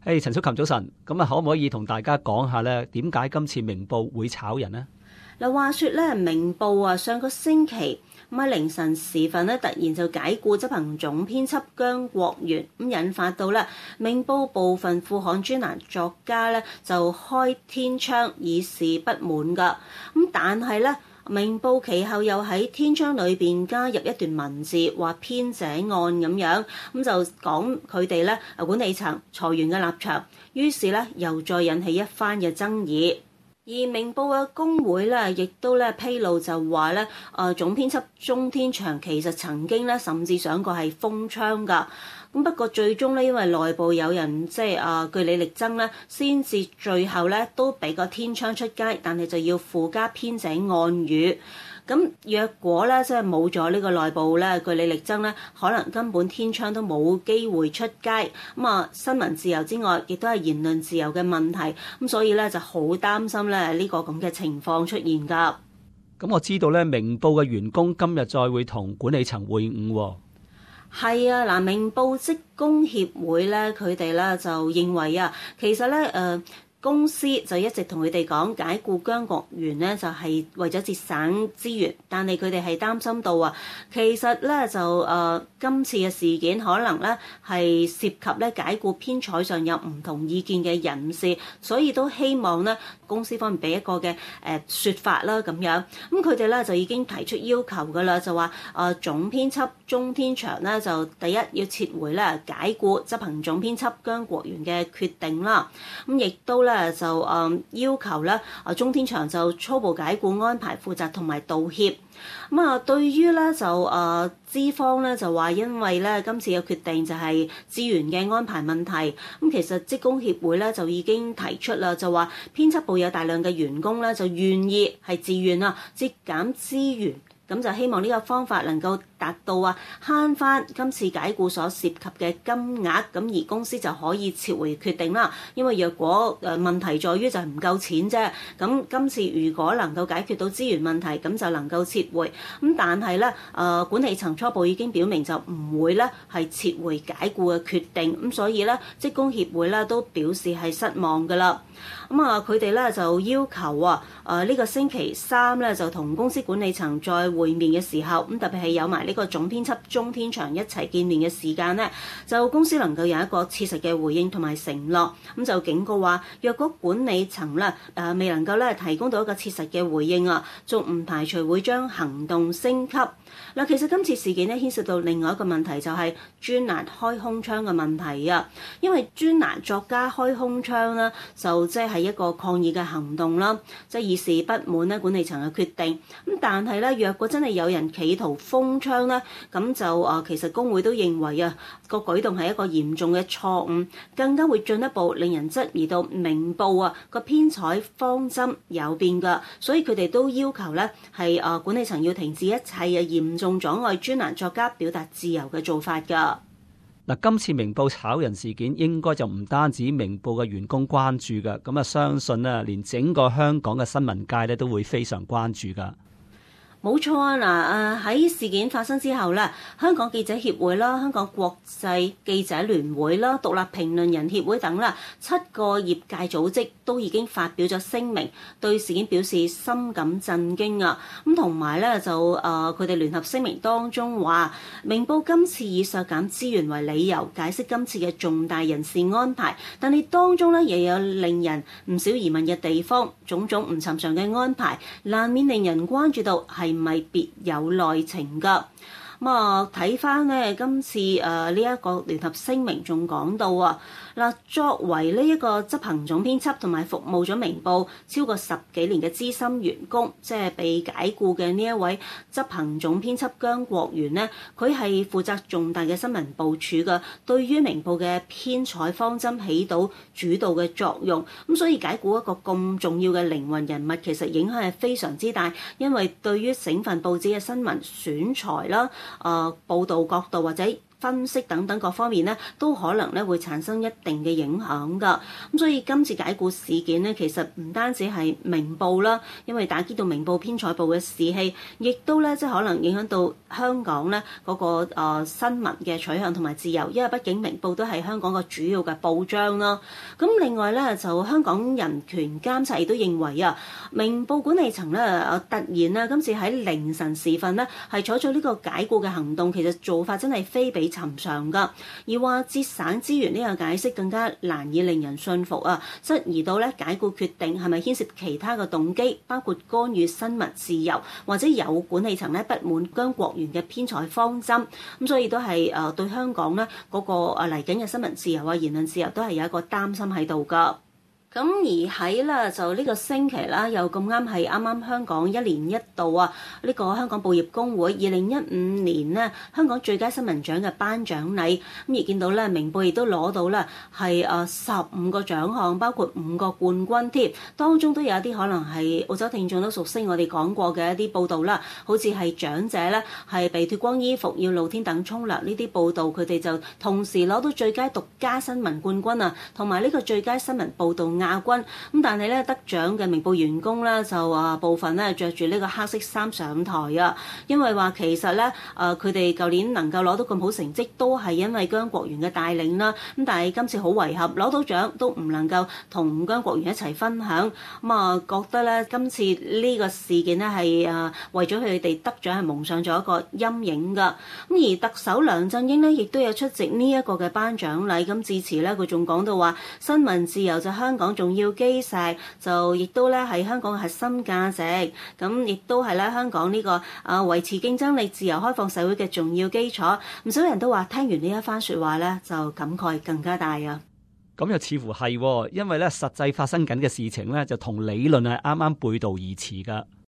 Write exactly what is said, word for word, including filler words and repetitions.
誒，陳淑琴早晨，咁啊，可唔可以同大家講下咧？點解今次明報會炒人呢？ 嗱，話說咧，明報啊，上個星期咁喺凌晨時分咧，突然就解僱執行總編輯姜國元，咁引發到咧明報部分副刊專欄作家咧就開天窗以示不滿㗎。咁但係咧，明報其後又喺天窗裏邊加入一段文字，話編者案咁樣，咁就講佢哋咧管理層裁員嘅立場，於是咧又再引起一番嘅爭議。而明報嘅工會咧，亦都咧披露就話咧，誒總編輯鍾天祥其實曾經咧甚至想過係封窗㗎。咁不過最終咧，因為內部有人即係啊據理力爭咧，先至最後咧都俾個天窗出街，但係就要附加編者暗語。咁若果咧即係冇咗呢個內部咧據理力爭咧，可能根本天窗都冇機會出街。咁啊，新聞自由之外，亦都係言論自由嘅問題。咁所以咧就好擔心咧呢個咁嘅情況出現㗎。 咁我知道咧，明報嘅員工今日再會同管理層會晤喎。 係啊，嗱，明報職工協會咧，佢哋咧就認為啊，其實咧誒、呃、公司就一直同佢哋講解僱姜國元咧，就係為咗節省資源，但係佢哋係擔心到啊，其實咧就誒、呃、今次嘅事件可能咧係涉及咧解僱編採上有唔同意見嘅人士，所以都希望咧公司方面俾一個嘅誒説法啦咁樣。咁佢哋咧就已經提出要求㗎啦，就話誒、呃、總編輯鍾天祥咧就第一要撤回咧解僱執行總編輯姜國元嘅決定啦。咁亦都咧就誒、呃、要求咧啊鍾天祥就初步解僱安排負責同埋道歉。咁啊，對於咧就誒資方咧就話，因為咧今次嘅決定就係資源嘅安排問題。咁其實職工協會咧就已經提出啦，就話編輯部有大量嘅員工咧就願意係自願啊節減資源。咁就希望呢個方法能夠達到啊慳翻今次解僱所涉及嘅金額，咁而公司就可以撤回決定啦。因為若果誒問題在於就係唔夠錢啫，咁今次如果能夠解決到資源問題，咁就能夠撤回。咁但係咧誒管理層初步已經表明就唔會咧係撤回解僱嘅決定，咁所以咧職工協會咧都表示係失望㗎啦。咁啊佢哋咧就要求啊誒呢個星期三咧就同公司管理層再會面嘅時候，咁特別係有埋呢個總編輯鍾天祥一齊見面嘅時間呢，就公司能夠有一個切實嘅回應同埋承諾，咁就警告話，若果管理層咧誒未能夠咧提供到一個切實嘅回應啊，仲唔排除會將行動升級。嗱，其實今次事件咧牽涉到另外一個問題，就係專欄開空窗嘅問題啊。因為專欄作家開空窗咧，就即係一個抗議嘅行動啦，即係以示不滿咧管理層嘅決定。咁但係咧，若果真係有人企圖封窗咧，咁就誒其實工會都認為啊個舉動係一個嚴重嘅錯誤，更加會進一步令人質疑到明報啊個編採方針有變㗎，所以佢哋都要求咧係誒管理層要停止一切嘅嚴重阻礙專欄作家表達自由嘅做法㗎。 嗱，今次明報炒人事件應該就唔單止明報嘅員工關注㗎，咁啊相信咧連整個香港嘅新聞界咧都會非常關注㗎。 冇錯啊！嗱，誒喺事件發生之後咧，香港記者協會啦、香港國際記者聯會啦、獨立評論人協會等啦，七個業界組織都已經發表咗聲明，對事件表示深感震驚啊！咁同埋咧就誒佢哋聯合聲明當中話，明報今次以削減資源為理由解釋今次嘅重大人事安排，但係當中咧亦有令人唔少疑問嘅地方，種種唔尋常嘅安排，難免令人關注到係唔係別有內情㗎。咁啊，睇翻咧今次誒呢一個聯合聲明仲講到啊，嗱，作為呢一個執行總編輯同埋服務咗明報超過十幾年嘅資深員工，即係被解僱嘅呢一位執行總編輯姜國元呢，佢係負責重大嘅新聞部署嘅，對於明報嘅編採方針起到主導嘅作用。咁所以解僱一個咁重要嘅靈魂人物，其實影響係非常之大，因為對於整份報紙嘅新聞選材啦、誒、呃、報導角度或者分析等等各方面咧，都可能咧會產生一定嘅影響㗎。咁所以今次解僱事件咧，其實唔單止係明報啦，因為打擊到明報編採部嘅士氣，亦都咧即係可能影響到香港咧嗰個誒新聞嘅取向同埋自由，因為畢竟明報都係香港個主要嘅報章啦。咁另外咧就香港人權監察亦都認為啊，明報管理層咧突然啊今次喺凌晨時分咧係採取呢個解僱嘅行動，其實做法真係非比尋常㗎。而話節省資源呢個解釋更加難以令人信服啊，質疑到咧解僱決定係咪牽涉其他嘅動機，包括干預新聞自由，或者有管理層咧不滿姜國元嘅編採方針。咁所以都係誒對香港咧嗰個誒嚟緊嘅新聞自由啊、言論自由都係有一個擔心喺度㗎。咁而喺咧就呢個星期啦，又咁啱係啱啱香港一年一度啊，呢、這個香港報業公會二零一五年呢香港最佳新聞獎嘅頒獎禮，咁而見到咧明報亦都攞到咧係誒十五個獎項，包括五個冠軍添，當中都有一啲可能係澳洲聽眾都熟悉我哋講過嘅一啲報導啦，好似係長者咧係被脫光衣服要露天等沖涼呢啲報導，佢哋就同時攞到最佳獨家新聞冠軍啊，同埋呢個最佳新聞報導亞軍。咁但係咧得獎嘅明報員工咧就啊部分咧着住呢個黑色衫上台啊，因為話其實咧誒佢哋舊年能夠攞到咁好成績都係因為姜國元嘅帶領啦。咁但係今次好遺憾攞到獎都唔能夠同姜國元一齊分享。咁啊覺得咧今次呢個事件咧係誒為咗佢哋得獎係蒙上咗一個陰影㗎。咁而特首梁振英咧亦都有出席呢一個嘅頒獎禮，咁致辭咧佢仲講到話新聞自由就香港重要基石，就亦都咧係香港嘅核心價值，咁亦都係咧香港呢個啊維持競爭力、自由開放社會嘅重要基礎。唔少人都話聽完呢一番説話咧，就感慨更加大啊！ 咁又似乎係，因為咧實際發生緊嘅事情咧，就同理論係啱啱背道而馳㗎。